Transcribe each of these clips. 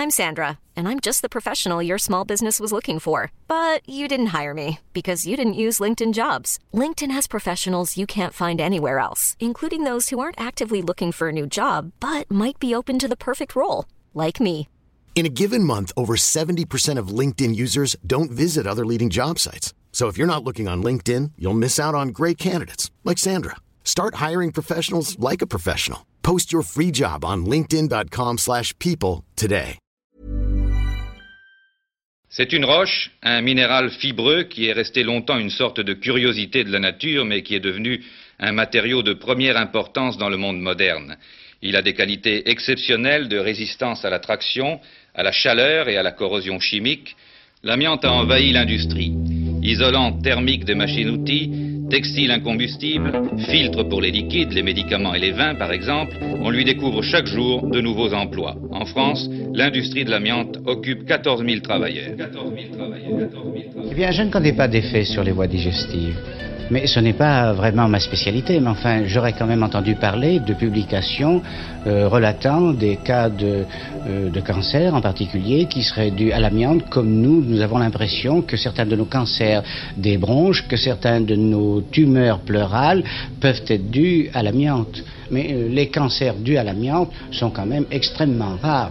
I'm Sandra, and I'm just the professional your small business was looking for. But you didn't hire me because you didn't use LinkedIn Jobs. LinkedIn has professionals you can't find anywhere else, including those who aren't actively looking for a new job, but might be open to the perfect role, like me. In a given month, over 70% of LinkedIn users don't visit other leading job sites. So if you're not looking on LinkedIn, you'll miss out on great candidates like Sandra. Start hiring professionals like a professional. Post your free job on linkedin.com/people today. C'est une roche, un minéral fibreux qui est resté longtemps une sorte de curiosité de la nature, mais qui est devenu un matériau de première importance dans le monde moderne. Il a des qualités exceptionnelles de résistance à la traction, à la chaleur et à la corrosion chimique. L'amiante a envahi l'industrie. Isolant thermique des machines-outils, textile incombustible, filtre pour les liquides, les médicaments et les vins par exemple, on lui découvre chaque jour de nouveaux emplois. En France, l'industrie de l'amiante occupe 14 000 travailleurs. Eh bien, je ne connais pas d'effet sur les voies digestives. Mais ce n'est pas vraiment ma spécialité, mais enfin, j'aurais quand même entendu parler de publications relatant des cas de cancer en particulier qui seraient dus à l'amiante, comme nous avons l'impression que certains de nos cancers des bronches, que certains de nos tumeurs pleurales peuvent être dus à l'amiante. Mais les cancers dus à l'amiante sont quand même extrêmement rares.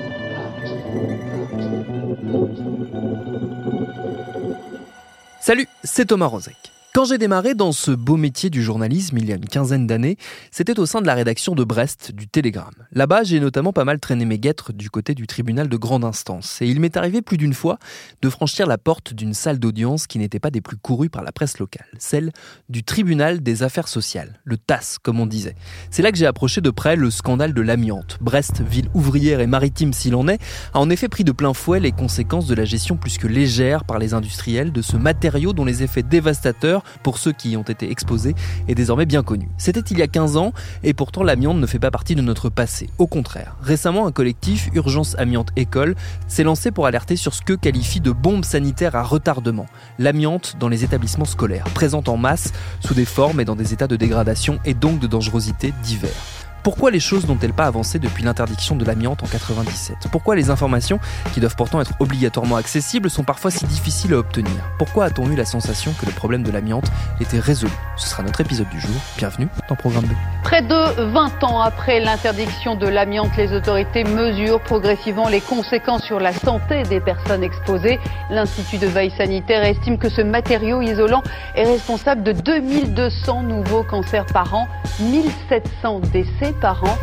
Salut, c'est Thomas Rozek. Quand j'ai démarré dans ce beau métier du journalisme il y a une quinzaine d'années, c'était au sein de la rédaction de Brest du Télégramme. Là-bas, j'ai notamment pas mal traîné mes guêtres du côté du tribunal de grande instance. Et il m'est arrivé plus d'une fois de franchir la porte d'une salle d'audience qui n'était pas des plus courues par la presse locale, celle du tribunal des affaires sociales, le TAS comme on disait. C'est là que j'ai approché de près le scandale de l'amiante. Brest, ville ouvrière et maritime s'il en est, a en effet pris de plein fouet les conséquences de la gestion plus que légère par les industriels de ce matériau dont les effets dévastateurs pour ceux qui y ont été exposés est désormais bien connu. C'était il y a 15 ans et pourtant l'amiante ne fait pas partie de notre passé. Au contraire, récemment un collectif Urgence Amiante École s'est lancé pour alerter sur ce que qualifie de bombe sanitaire à retardement, l'amiante dans les établissements scolaires, présente en masse sous des formes et dans des états de dégradation et donc de dangerosité divers. Pourquoi les choses n'ont-elles pas avancé depuis l'interdiction de l'amiante en 97 ? Pourquoi les informations, qui doivent pourtant être obligatoirement accessibles, sont parfois si difficiles à obtenir ? Pourquoi a-t-on eu la sensation que le problème de l'amiante était résolu ? Ce sera notre épisode du jour. Bienvenue dans Programme B. Près de 20 ans après l'interdiction de l'amiante, les autorités mesurent progressivement les conséquences sur la santé des personnes exposées. L'Institut de veille sanitaire estime que ce matériau isolant est responsable de 2200 nouveaux cancers par an, 1700 décès par an.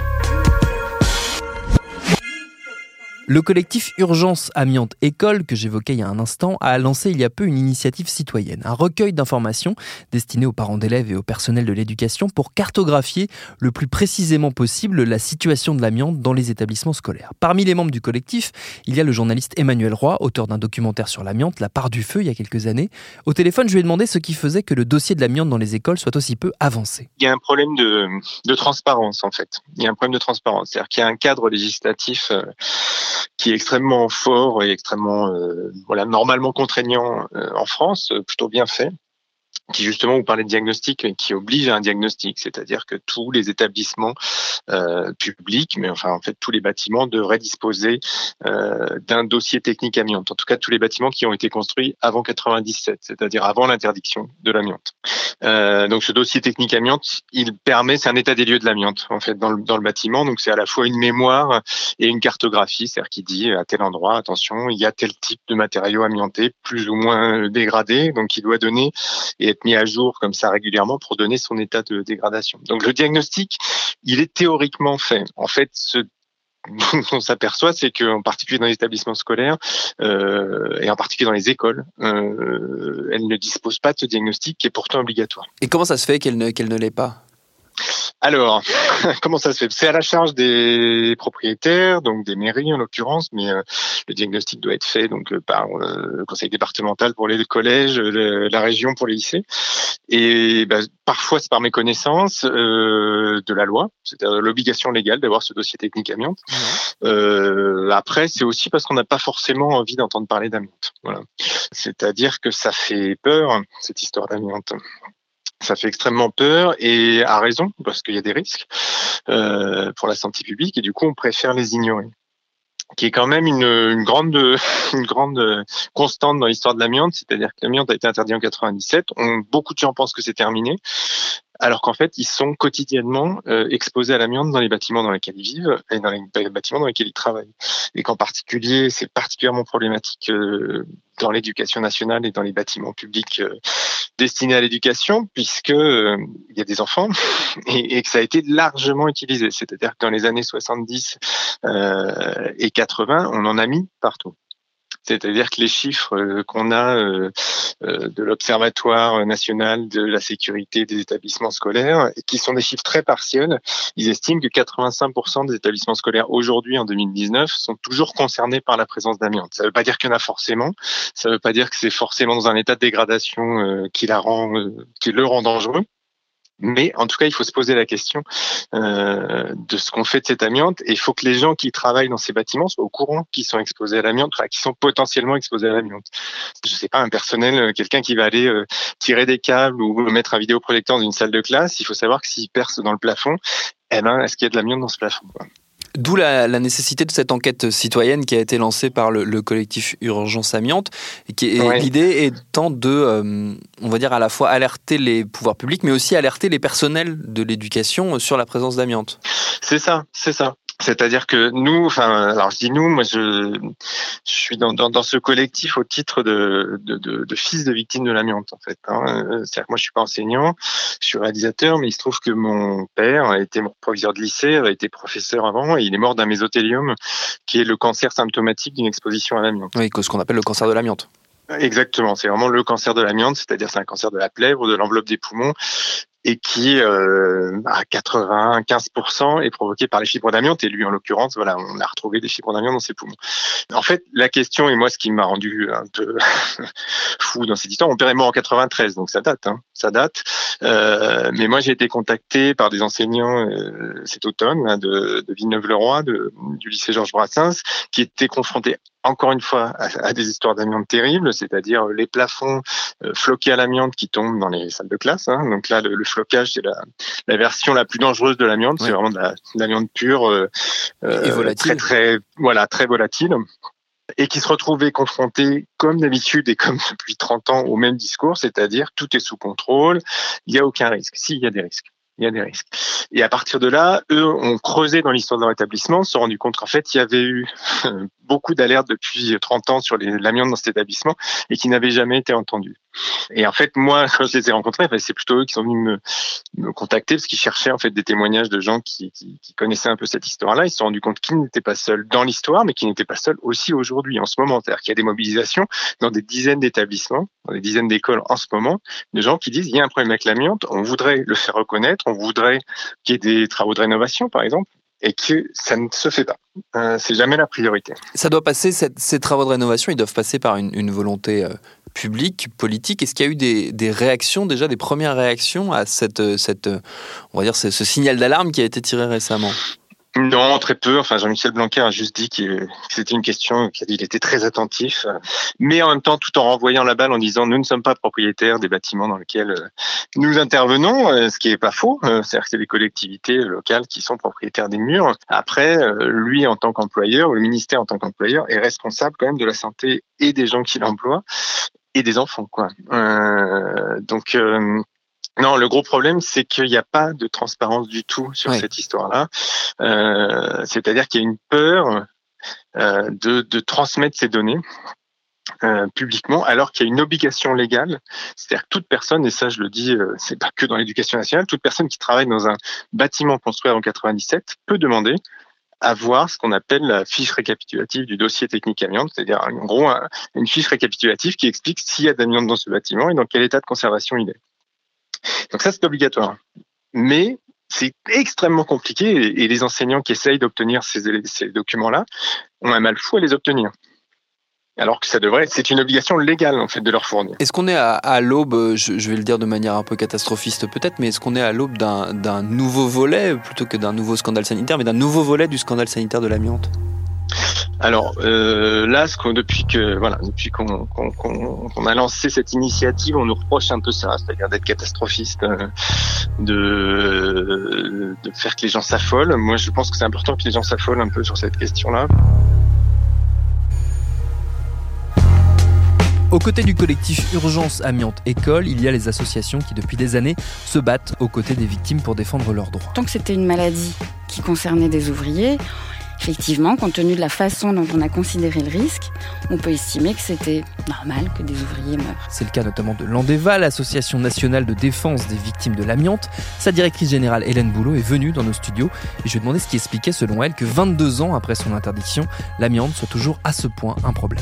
Le collectif Urgence Amiante École, que j'évoquais il y a un instant, a lancé il y a peu une initiative citoyenne, un recueil d'informations destiné aux parents d'élèves et au personnel de l'éducation pour cartographier le plus précisément possible la situation de l'amiante dans les établissements scolaires. Parmi les membres du collectif, il y a le journaliste Emmanuel Roy, auteur d'un documentaire sur l'amiante, La part du feu, il y a quelques années. Au téléphone, je lui ai demandé ce qui faisait que le dossier de l'amiante dans les écoles soit aussi peu avancé. Il y a un problème de transparence, en fait. Il y a un problème de transparence. C'est-à-dire qu'il y a un cadre législatif qui est extrêmement fort et extrêmement normalement contraignant en France, plutôt bien fait, qui justement, vous parlez de diagnostic, qui oblige à un diagnostic, c'est-à-dire que tous les établissements publics, mais enfin en fait tous les bâtiments devraient disposer d'un dossier technique amiante. En tout cas, tous les bâtiments qui ont été construits avant 97, c'est-à-dire avant l'interdiction de l'amiante. Donc ce dossier technique amiante, c'est un état des lieux de l'amiante en fait dans le bâtiment. Donc c'est à la fois une mémoire et une cartographie, c'est-à-dire qui dit à tel endroit, attention, il y a tel type de matériau amianté, plus ou moins dégradé, donc il doit donner et être mis à jour comme ça régulièrement pour donner son état de dégradation. Donc le diagnostic, il est théoriquement fait. En fait, ce dont on s'aperçoit, c'est qu'en particulier dans les établissements scolaires et en particulier dans les écoles, elles ne disposent pas de ce diagnostic qui est pourtant obligatoire. Et comment ça se fait qu'elle ne l'est pas ? Alors, comment ça se fait ? C'est à la charge des propriétaires, donc des mairies en l'occurrence, mais le diagnostic doit être fait donc par le conseil départemental pour les collèges, la région pour les lycées. Et parfois c'est par méconnaissance de la loi, c'est-à-dire l'obligation légale d'avoir ce dossier technique amiante. Après, c'est aussi parce qu'on n'a pas forcément envie d'entendre parler d'amiante. Voilà. C'est-à-dire que ça fait peur, cette histoire d'amiante. Ça fait extrêmement peur et à raison, parce qu'il y a des risques pour la santé publique et du coup on préfère les ignorer. qui est quand même une grande constante dans l'histoire de l'amiante, c'est-à-dire que l'amiante a été interdit en 97. Beaucoup de gens pensent que c'est terminé, alors qu'en fait, ils sont quotidiennement exposés à l'amiante dans les bâtiments dans lesquels ils vivent et dans les bâtiments dans lesquels ils travaillent. Et qu'en particulier, c'est particulièrement problématique dans l'éducation nationale et dans les bâtiments publics destinés à l'éducation, puisque il y a des enfants et que ça a été largement utilisé. C'est-à-dire que dans les années 70 et 80, on en a mis partout. C'est-à-dire que les chiffres qu'on a de l'Observatoire national de la sécurité des établissements scolaires, qui sont des chiffres très partiels, ils estiment que 85% des établissements scolaires aujourd'hui, en 2019, sont toujours concernés par la présence d'amiante. Ça ne veut pas dire qu'il y en a forcément, ça ne veut pas dire que c'est forcément dans un état de dégradation qui le rend dangereux. Mais en tout cas, il faut se poser la question de ce qu'on fait de cette amiante, et il faut que les gens qui travaillent dans ces bâtiments soient au courant qu'ils sont exposés à l'amiante, enfin, qu'ils sont potentiellement exposés à l'amiante. Je sais pas, un personnel, quelqu'un qui va aller tirer des câbles ou mettre un vidéoprojecteur dans une salle de classe, il faut savoir que s'il perce dans le plafond, est-ce qu'il y a de l'amiante dans ce plafond, quoi. D'où la nécessité de cette enquête citoyenne qui a été lancée par le collectif Urgence Amiante. L'idée étant de, on va dire, à la fois alerter les pouvoirs publics, mais aussi alerter les personnels de l'éducation sur la présence d'amiante. C'est ça. C'est-à-dire que nous, alors je dis nous, moi je suis dans ce collectif au titre de fils de victimes de l'amiante, en fait. C'est-à-dire que moi je suis pas enseignant, je suis réalisateur, mais il se trouve que mon père a été proviseur de lycée, a été professeur avant, et il est mort d'un mésothéliome, qui est le cancer symptomatique d'une exposition à l'amiante. Oui, ce qu'on appelle le cancer de l'amiante. Exactement, c'est vraiment le cancer de l'amiante, c'est-à-dire c'est un cancer de la plèvre, de l'enveloppe des poumons, et qui, à 95%, est provoqué par les fibres d'amiante. Et lui, en l'occurrence, voilà, on a retrouvé des fibres d'amiante dans ses poumons. En fait, la question, et moi, ce qui m'a rendu un peu fou dans cette histoire, mon père est mort en 93, donc ça date. Mais moi, j'ai été contacté par des enseignants cet automne de Villeneuve-le-Roi, du lycée Georges Brassens, qui étaient confrontés encore une fois à des histoires d'amiante terribles, c'est-à-dire les plafonds floqués à l'amiante qui tombent dans les salles de classe. Donc là, le flocage, c'est la version la plus dangereuse de l'amiante. Ouais. C'est vraiment de l'amiante pure, et volatile. très volatile. Et qui se retrouvaient confrontés, comme d'habitude et comme depuis 30 ans, au même discours, c'est-à-dire tout est sous contrôle, il n'y a aucun risque. Si, il y a des risques. Et à partir de là, eux ont creusé dans l'histoire de leur établissement, se sont rendus compte qu'en fait, il y avait eu beaucoup d'alertes depuis 30 ans sur l'amiante dans cet établissement et qui n'avaient jamais été entendues. Et en fait, moi, quand je les ai rencontrés, c'est plutôt eux qui sont venus me contacter parce qu'ils cherchaient en fait des témoignages de gens qui connaissaient un peu cette histoire-là. Ils se sont rendus compte qu'ils n'étaient pas seuls dans l'histoire, mais qu'ils n'étaient pas seuls aussi aujourd'hui, en ce moment. C'est-à-dire qu'il y a des mobilisations dans des dizaines d'établissements, dans des dizaines d'écoles en ce moment, de gens qui disent il y a un problème avec l'amiante, on voudrait le faire reconnaître, on voudrait qu'il y ait des travaux de rénovation, par exemple, et que ça ne se fait pas. C'est jamais la priorité. Ça doit passer, ces travaux de rénovation, ils doivent passer par une volonté publique, politique. Est-ce qu'il y a eu des réactions, déjà des premières réactions à cette on va dire, ce signal d'alarme qui a été tiré récemment ? Non, très peu. Enfin, Jean-Michel Blanquer a juste dit que c'était une question, qu'il était très attentif, mais en même temps, tout en renvoyant la balle en disant nous ne sommes pas propriétaires des bâtiments dans lesquels nous intervenons, ce qui est pas faux. C'est-à-dire que c'est les collectivités locales qui sont propriétaires des murs. Après, lui, en tant qu'employeur, ou le ministère en tant qu'employeur, est responsable quand même de la santé et des gens qui l'emploient et des enfants, quoi. Non, le gros problème, c'est qu'il n'y a pas de transparence du tout sur cette histoire-là. C'est-à-dire qu'il y a une peur de transmettre ces données publiquement, alors qu'il y a une obligation légale. C'est-à-dire que toute personne, et ça je le dis, c'est pas que dans l'éducation nationale, toute personne qui travaille dans un bâtiment construit avant 97 peut demander à voir ce qu'on appelle la fiche récapitulative du dossier technique amiante, c'est-à-dire en gros une fiche récapitulative qui explique s'il y a d'amiante dans ce bâtiment et dans quel état de conservation il est. Donc ça, c'est obligatoire. Mais c'est extrêmement compliqué et les enseignants qui essayent d'obtenir ces documents-là ont un mal fou à les obtenir. Alors que c'est une obligation légale en fait de leur fournir. Est-ce qu'on est à l'aube, je vais le dire de manière un peu catastrophiste peut-être, mais est-ce qu'on est à l'aube d'un nouveau volet, plutôt que d'un nouveau scandale sanitaire, mais d'un nouveau volet du scandale sanitaire de l'amiante ? Alors là, depuis qu'on a lancé cette initiative, on nous reproche un peu ça, c'est-à-dire d'être catastrophiste, de faire que les gens s'affolent. Moi, je pense que c'est important que les gens s'affolent un peu sur cette question-là. Aux côtés du collectif Urgence Amiante École, il y a les associations qui depuis des années se battent aux côtés des victimes pour défendre leurs droits. Tant que c'était une maladie qui concernait des ouvriers, effectivement, compte tenu de la façon dont on a considéré le risque, on peut estimer que c'était normal que des ouvriers meurent. C'est le cas notamment de l'Andeva, l'Association nationale de défense des victimes de l'amiante. Sa directrice générale, Hélène Boulot, est venue dans nos studios et je lui ai demandé ce qui expliquait, selon elle, que 22 ans après son interdiction, l'amiante soit toujours à ce point un problème.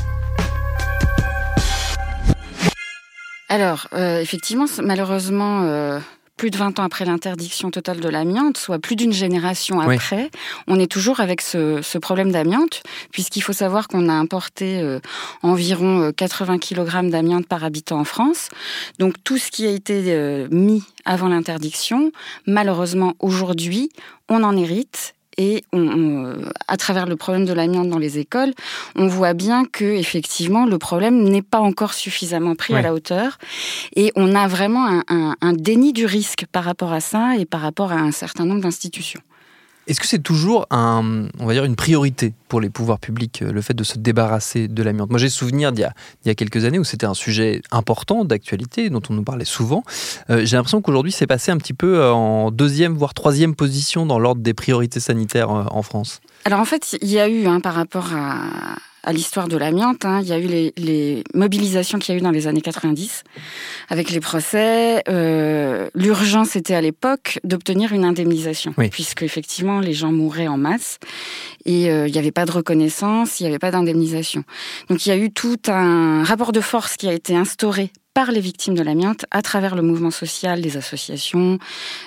Alors, effectivement, malheureusement... plus de 20 ans après l'interdiction totale de l'amiante, soit plus d'une génération après, on est toujours avec ce problème d'amiante, puisqu'il faut savoir qu'on a importé environ 80 kg d'amiante par habitant en France. Donc tout ce qui a été mis avant l'interdiction, malheureusement aujourd'hui, on en hérite. Et à travers le problème de l'amiante dans les écoles, on voit bien que effectivement le problème n'est pas encore suffisamment pris à la hauteur. Et on a vraiment un déni du risque par rapport à ça et par rapport à un certain nombre d'institutions. Est-ce que c'est toujours une priorité pour les pouvoirs publics, le fait de se débarrasser de l'amiante ? Moi, j'ai souvenir d'il y a quelques années où c'était un sujet important d'actualité, dont on nous parlait souvent. J'ai l'impression qu'aujourd'hui, c'est passé un petit peu en deuxième, voire troisième position dans l'ordre des priorités sanitaires en France. Alors en fait, il y a eu, par rapport à l'histoire de l'amiante, il y a eu les mobilisations qu'il y a eu dans les années 90, avec les procès. L'urgence était à l'époque d'obtenir une indemnisation, puisque effectivement les gens mouraient en masse et il n'y avait pas de reconnaissance, il n'y avait pas d'indemnisation. Donc il y a eu tout un rapport de force qui a été instauré par les victimes de l'amiante à travers le mouvement social, les associations,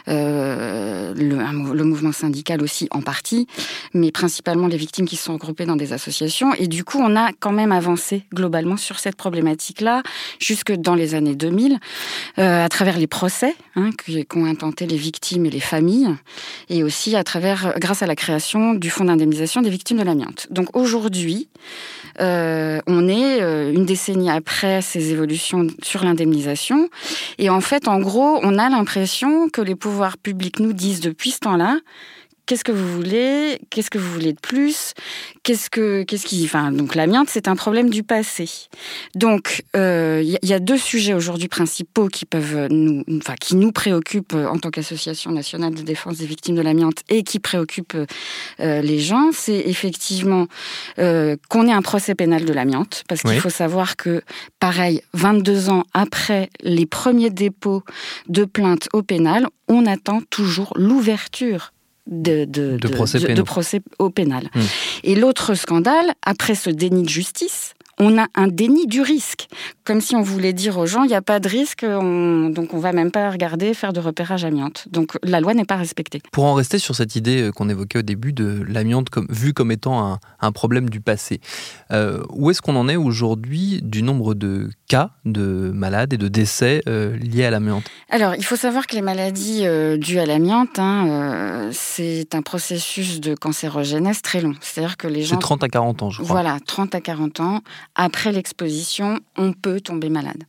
le mouvement syndical aussi en partie, mais principalement les victimes qui sont regroupées dans des associations. Et du coup, on a quand même avancé globalement sur cette problématique-là jusque dans les années 2000, à travers les procès qu'ont intenté les victimes et les familles, et aussi grâce à la création du Fonds d'indemnisation des victimes de l'amiante. Donc aujourd'hui, on est une décennie après ces évolutions sur l'indemnisation. Et en fait, en gros, on a l'impression que les pouvoirs publics nous disent depuis ce temps-là: qu'est-ce que vous voulez ? Qu'est-ce que vous voulez de plus ? Donc l'amiante, c'est un problème du passé. Donc il y a deux sujets aujourd'hui principaux qui nous préoccupent en tant qu'Association nationale de défense des victimes de l'amiante et qui préoccupent les gens. C'est effectivement qu'on ait un procès pénal de l'amiante, parce qu'il faut savoir que, pareil, 22 ans après les premiers dépôts de plaintes au pénal, on attend toujours l'ouverture de procès au pénal. Et l'autre scandale, après ce déni de justice, on a un déni du risque. Comme si on voulait dire aux gens, il n'y a pas de risque, donc on ne va même pas regarder, faire de repérage amiante. Donc la loi n'est pas respectée. Pour en rester sur cette idée qu'on évoquait au début de l'amiante vue comme étant un problème du passé, où est-ce qu'on en est aujourd'hui du nombre de cas de malades et de décès liés à l'amiante ? Alors, il faut savoir que les maladies dues à l'amiante, c'est un processus de cancérogénèse très long. C'est-à-dire que les gens... C'est 30 à 40 ans, je crois. Voilà, 30 à 40 ans. Après l'exposition, on peut tomber malade.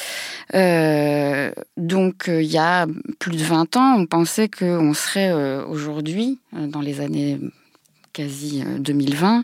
Donc, il y a plus de 20 ans, on pensait qu'on serait aujourd'hui, dans les années quasi 2020,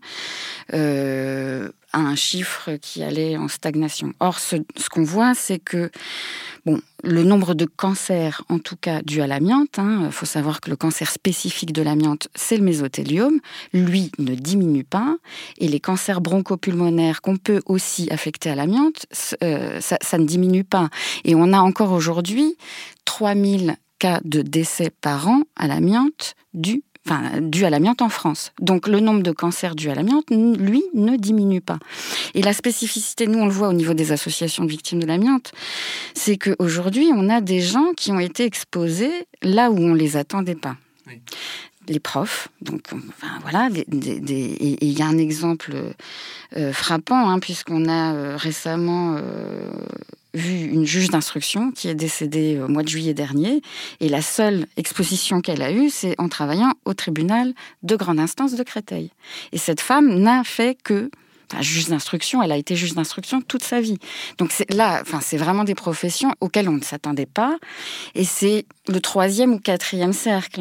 à un chiffre qui allait en stagnation. Or, ce qu'on voit, c'est que le nombre de cancers, en tout cas dus à l'amiante, faut savoir que le cancer spécifique de l'amiante, c'est le mésothéliome, lui ne diminue pas, et les cancers bronchopulmonaires qu'on peut aussi affecter à l'amiante, ça ne diminue pas. Et on a encore aujourd'hui 3000 cas de décès par an à l'amiante dû à l'amiante en France. Donc le nombre de cancers dus à l'amiante, lui, ne diminue pas. Et la spécificité, nous on le voit au niveau des associations de victimes de l'amiante, c'est qu'aujourd'hui on a des gens qui ont été exposés là où on les attendait pas. Oui. Les profs, donc voilà, et il y a un exemple frappant, puisqu'on a récemment vu une juge d'instruction qui est décédée au mois de juillet dernier, et la seule exposition qu'elle a eue, c'est en travaillant au tribunal de grande instance de Créteil. Et cette femme n'a fait que juge d'instruction, elle a été juge d'instruction toute sa vie. Donc c'est vraiment des professions auxquelles on ne s'attendait pas, et c'est le 3e ou 4e cercle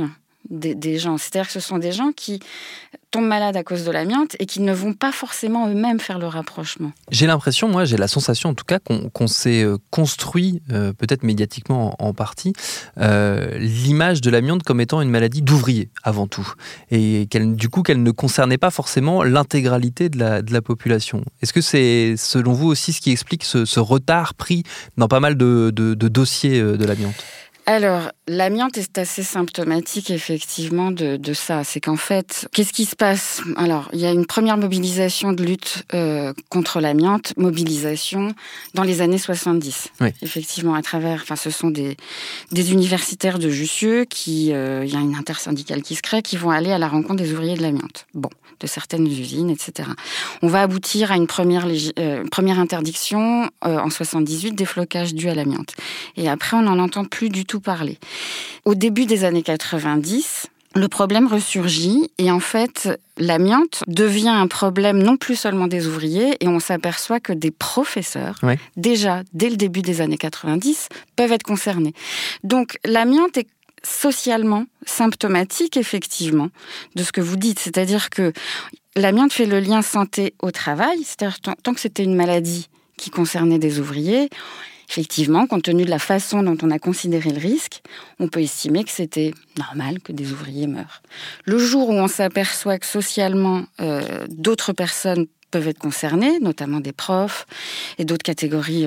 des gens. C'est-à-dire que ce sont des gens qui tombent malades à cause de l'amiante et qui ne vont pas forcément eux-mêmes faire le rapprochement. J'ai l'impression, moi j'ai la sensation en tout cas qu'on s'est construit, peut-être médiatiquement en partie, l'image de l'amiante comme étant une maladie d'ouvrier avant tout. Et qu'elle ne concernait pas forcément l'intégralité de la population. Est-ce que c'est selon vous aussi ce qui explique ce retard pris dans pas mal de dossiers de l'amiante ? Alors, l'amiante est assez symptomatique, effectivement, de ça. C'est qu'en fait, qu'est-ce qui se passe ? Alors, il y a une première mobilisation de lutte contre l'amiante, mobilisation dans les années 70. Oui. Effectivement, à travers... Enfin, ce sont des universitaires de Jussieu il y a une intersyndicale qui se crée, qui vont aller à la rencontre des ouvriers de l'amiante. Bon, de certaines usines, etc. On va aboutir à une première interdiction en 78, déflocage dû à l'amiante. Et après, on n'en entend plus du tout parler. Au début des années 90, le problème ressurgit et en fait, l'amiante devient un problème non plus seulement des ouvriers et on s'aperçoit que des professeurs, déjà dès le début des années 90, peuvent être concernés. Donc l'amiante est socialement symptomatique, effectivement, de ce que vous dites. C'est-à-dire que l'amiante fait le lien santé au travail, c'est-à-dire tant que c'était une maladie qui concernait des ouvriers, effectivement, compte tenu de la façon dont on a considéré le risque, on peut estimer que c'était normal que des ouvriers meurent. Le jour où on s'aperçoit que socialement, d'autres personnes peuvent être concernées, notamment des profs et d'autres catégories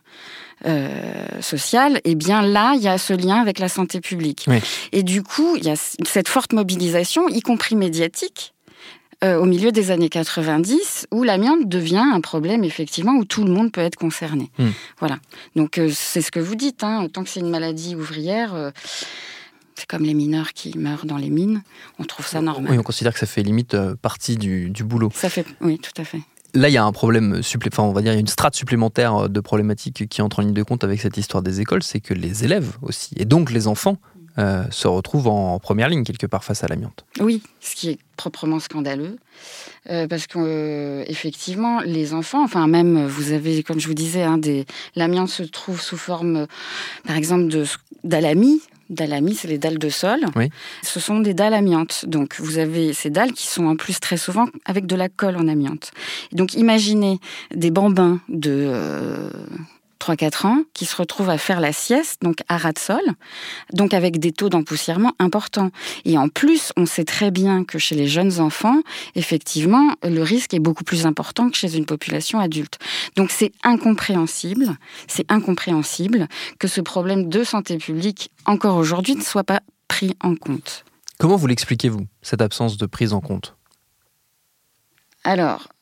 sociales, et bien là, il y a ce lien avec la santé publique. Oui. Et du coup, il y a cette forte mobilisation, y compris médiatique, au milieu des années 90, où l'amiante devient un problème, effectivement, où tout le monde peut être concerné. Voilà. Donc, c'est ce que vous dites, hein, tant que c'est une maladie ouvrière, c'est comme les mineurs qui meurent dans les mines, on trouve ça normal. Oui, on considère que ça fait limite partie du boulot. Oui, tout à fait. Là, il y a un problème on va dire, il y a une strate supplémentaire de problématiques qui entre en ligne de compte avec cette histoire des écoles, c'est que les élèves aussi, et donc les enfants, se retrouvent en première ligne quelque part face à l'amiante. Oui, ce qui est proprement scandaleux, parce qu'effectivement, les enfants, enfin même, vous avez, comme je vous disais, l'amiante se trouve sous forme, par exemple, d'alamis. D'alamis, c'est les dalles de sol. Oui. Ce sont des dalles amiantes. Donc, vous avez ces dalles qui sont en plus très souvent avec de la colle en amiante. Donc, imaginez des bambins de 3-4 ans qui se retrouvent à faire la sieste, donc à ras de sol, donc avec des taux d'empoussièrement importants. Et en plus, on sait très bien que chez les jeunes enfants, effectivement, le risque est beaucoup plus important que chez une population adulte. Donc c'est incompréhensible que ce problème de santé publique, encore aujourd'hui, ne soit pas pris en compte. Comment vous l'expliquez-vous, cette absence de prise en compte ? Alors,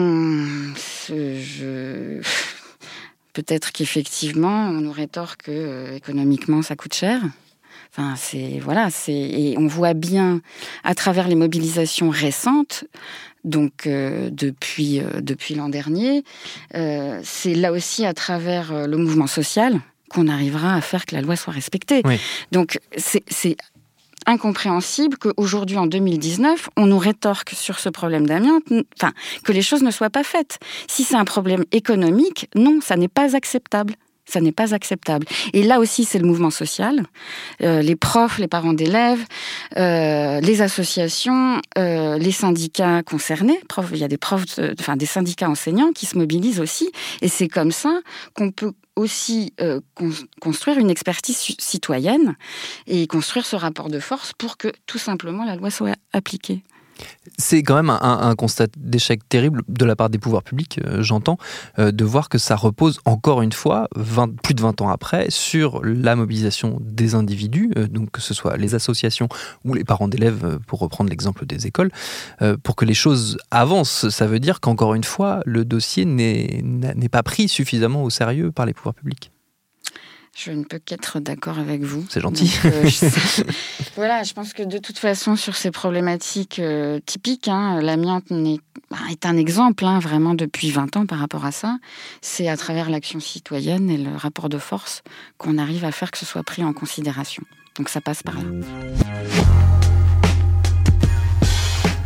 peut-être qu'effectivement, on nous rétorque que économiquement, ça coûte cher. Enfin, et on voit bien à travers les mobilisations récentes, donc depuis l'an dernier, c'est là aussi à travers le mouvement social qu'on arrivera à faire que la loi soit respectée. Oui. Donc c'est incompréhensible qu'aujourd'hui, en 2019, on nous rétorque sur ce problème d'amiante, enfin, que les choses ne soient pas faites. Si c'est un problème économique, non, ça n'est pas acceptable. Ça n'est pas acceptable. Et là aussi, c'est le mouvement social. Les profs, les parents d'élèves, les associations, les syndicats concernés. Il y a des syndicats enseignants qui se mobilisent aussi. Et c'est comme ça qu'on peut aussi construire une expertise citoyenne et construire ce rapport de force pour que, tout simplement, la loi soit appliquée. C'est quand même un constat d'échec terrible de la part des pouvoirs publics, j'entends, de voir que ça repose encore une fois, plus de 20 ans après, sur la mobilisation des individus, donc que ce soit les associations ou les parents d'élèves, pour reprendre l'exemple des écoles, pour que les choses avancent. Ça veut dire qu'encore une fois, le dossier n'est pas pris suffisamment au sérieux par les pouvoirs publics. Je ne peux qu'être d'accord avec vous. C'est gentil. Donc, voilà, je pense que de toute façon, sur ces problématiques typiques, l'amiante est un exemple, vraiment depuis 20 ans par rapport à ça. C'est à travers l'action citoyenne et le rapport de force qu'on arrive à faire que ce soit pris en considération. Donc ça passe par là.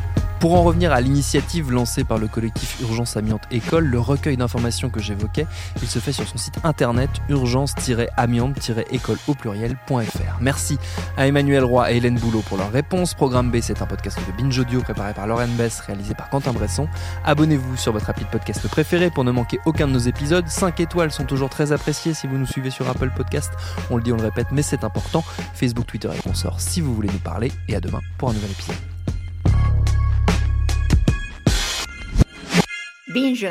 Pour en revenir à l'initiative lancée par le collectif Urgence Amiante École, le recueil d'informations que j'évoquais, il se fait sur son site internet urgence-amiante-école au pluriel.fr. Merci à Emmanuel Roy et Hélène Boulot pour leur réponse. Programme B, c'est un podcast de Binge Audio préparé par Lauren Bess, réalisé par Quentin Bresson. Abonnez-vous sur votre appli de podcast préféré pour ne manquer aucun de nos épisodes. 5 étoiles sont toujours très appréciées si vous nous suivez sur Apple Podcast. On le dit, on le répète, mais c'est important. Facebook, Twitter et consorts si vous voulez nous parler. Et à demain pour un nouvel épisode. Binge.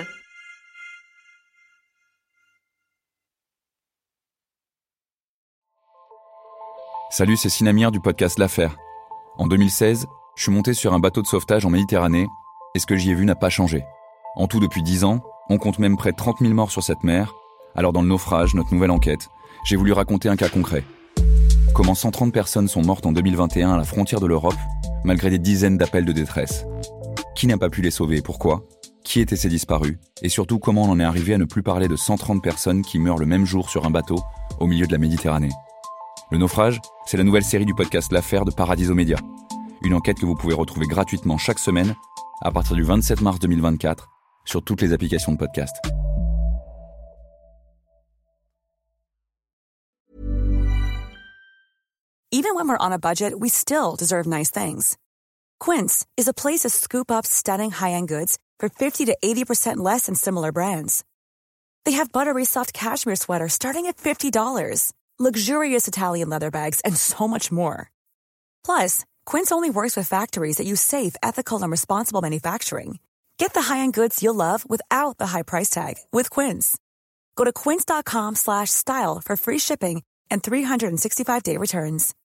Salut, c'est Sinamir du podcast L'Affaire. En 2016, je suis monté sur un bateau de sauvetage en Méditerranée et ce que j'y ai vu n'a pas changé. En tout, depuis 10 ans, on compte même près de 30 000 morts sur cette mer. Alors dans le naufrage, notre nouvelle enquête, j'ai voulu raconter un cas concret. Comment 130 personnes sont mortes en 2021 à la frontière de l'Europe, malgré des dizaines d'appels de détresse. Qui n'a pas pu les sauver et pourquoi ? Qui étaient ces disparus ? Et surtout, comment on en est arrivé à ne plus parler de 130 personnes qui meurent le même jour sur un bateau au milieu de la Méditerranée ? Le naufrage, c'est la nouvelle série du podcast L'Affaire de Paradiso Média. Une enquête que vous pouvez retrouver gratuitement chaque semaine à partir du 27 mars 2024 sur toutes les applications de podcast. Even when we're on a budget, we still deserve nice things. Quince is a place to scoop up stunning high-end goods for 50 to 80% less than similar brands. They have buttery soft cashmere sweaters starting at $50, luxurious Italian leather bags, and so much more. Plus, Quince only works with factories that use safe, ethical, and responsible manufacturing. Get the high-end goods you'll love without the high price tag with Quince. Go to quince.com/style for free shipping and 365-day returns.